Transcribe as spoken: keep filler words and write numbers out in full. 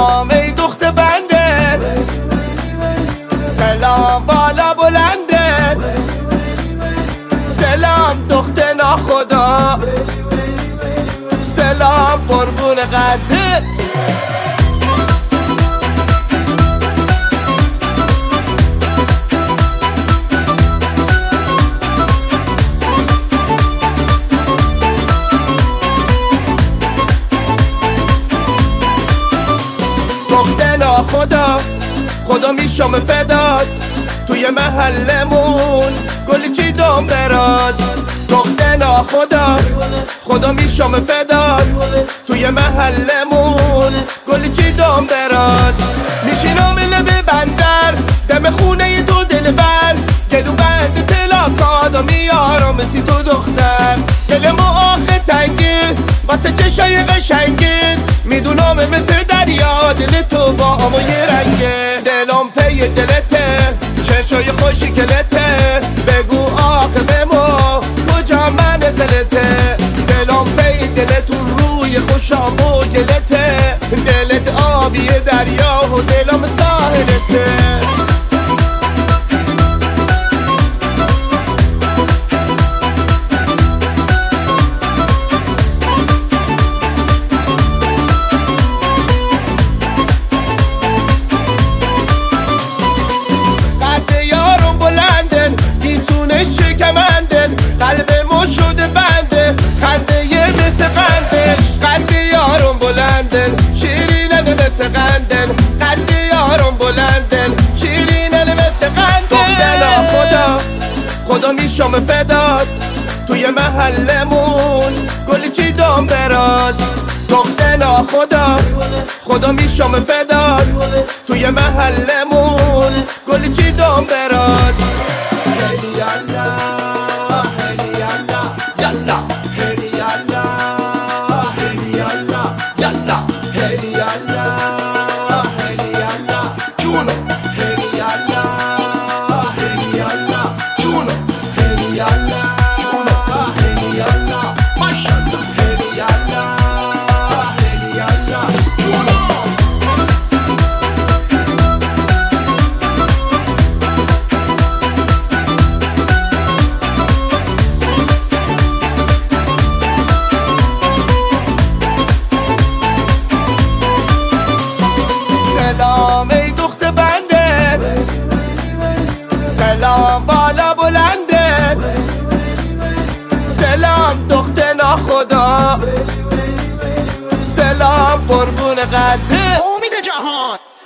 سلام ای دخت بنده، سلام بالا بلنده، سلام دخت ناخدا، سلام قربون قدت. دخت ناخدا خدا میشم فداد، توی محلمون گل چیدم براد. دخت ناخدا خدا میشم فداد، توی محلمون گل چیدم براد. میشینم لب بندر دم خونه تو دلبر، گلو بند تلاکادا میارم سی تو دختر. دل ما آخه تنگه واسه چشای قشنگت، میدونم مثل دریا دل تو با آما یه رنگه. دلم پی دلته چشای خوشی کلته، بگو آخه به ما کجا منزلته. دلم پی دلتون روی خوشام و گلته، دلت آبی دریا و دلم ساحلته. قلب ما شده بنده، خنده یه مثل قندن، قد یارم بلندن، شیرینن مثل قندن، قد یارم بلندن، شیرینن مثل قندن. دختر خدا خدا میشم فداد، توی محلمون گل چیدم براد. دختر خدا خدا میشم فداد، توی محلمون گل چیدم براد. سلام ای دخت بنده، سلام بالا بلنده، سلام دخت ناخدا، سلام قربون قدت. امید جهان